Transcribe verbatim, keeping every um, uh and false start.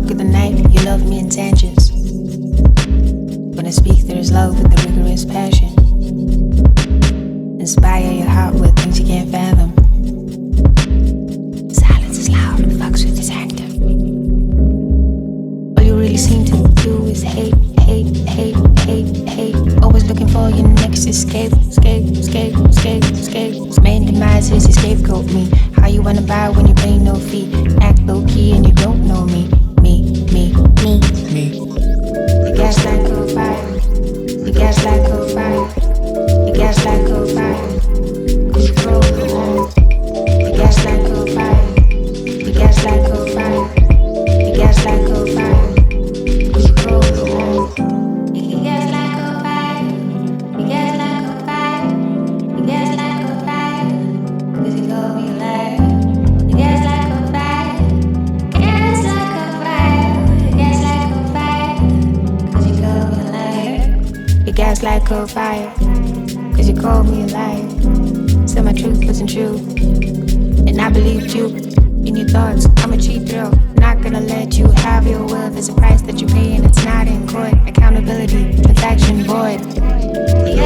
cook of the night, you love me in tangents. When I speak, there is love with the rigorous passion. Inspire your heart with things you can't fathom. Silence is loud and fucks with his actor. All you really seem to do is hate, hate, hate, hate, hate. Always looking for your next escape, escape, escape, escape, escape. His main demise is your scapegoat me. How you wanna buy when you pay no fee? Act low key and you don't know me. Me, me, me, me. You gas like a fire. You gas like a fire. You gas like a fire. Cause you grow the wall. You gas like a fire. You gas like a fire. You gas like a fire. Cause you grow the wall. You gas like a fire. You gas like a fire. You gas like a fire. Cause you call me a liar. You gas like a fire. Gas like a fire. Gas like a fire. Cause you call me a liar. You gas like a fire. Cause you called me a liar. Said my truth wasn't true. And I believed you. In your thoughts, I'm a cheap thrill. Not gonna let you have your will. There's a price that you pay and it's not in court. Accountability, transaction void. You